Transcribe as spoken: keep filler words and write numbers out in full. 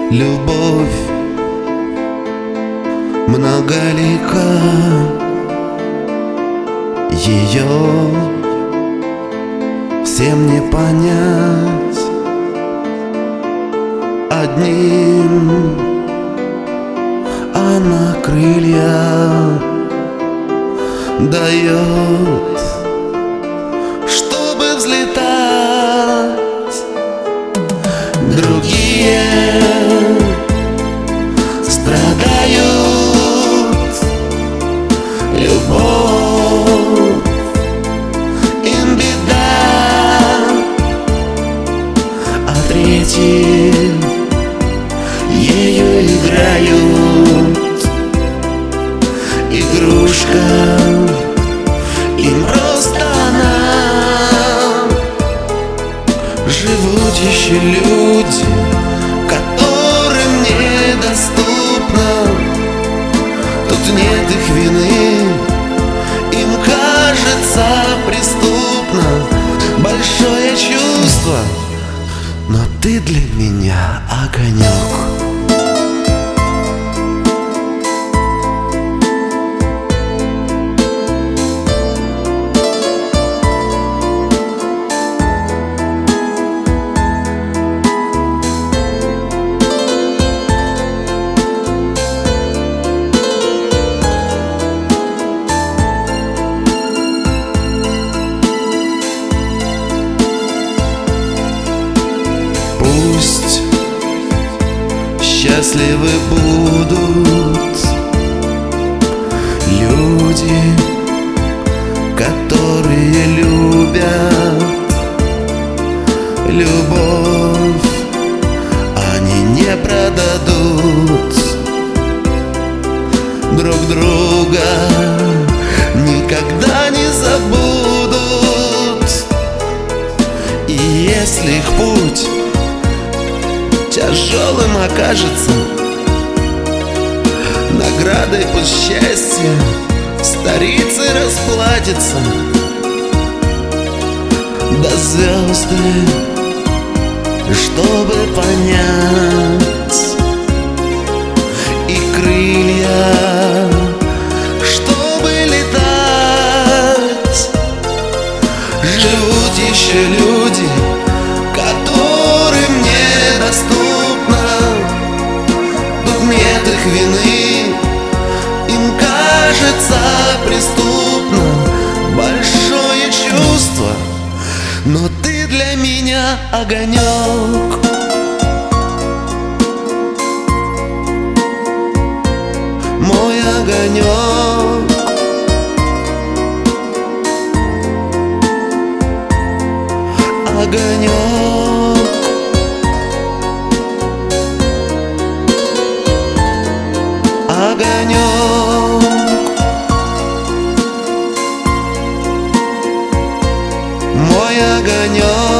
любовь многолика, ее всем не понять. Одним она крылья дает, чтобы взлетать. Другие страдают, любовь им беда, а третьи ею играют. Игрушка им просто она. Живут еще люди, которым недоступно. Тут нет их вины, им кажется преступно. Большое чувство, но ты для меня огонек. Пусть счастливы будут люди, которые любят. Любовь они не продадут, друг друга никогда не забудут. И если их путь тяжелым окажется, наградой пусть счастье старицы расплатится. До звезды, чтобы понять, и крылья, чтобы летать. Живут еще люди, которым недоступно. Тут нет их вины, им кажется преступно. Большое чувство, но ты для меня огонек. Мой огонек. Огонек. Огонек. Мой огонек.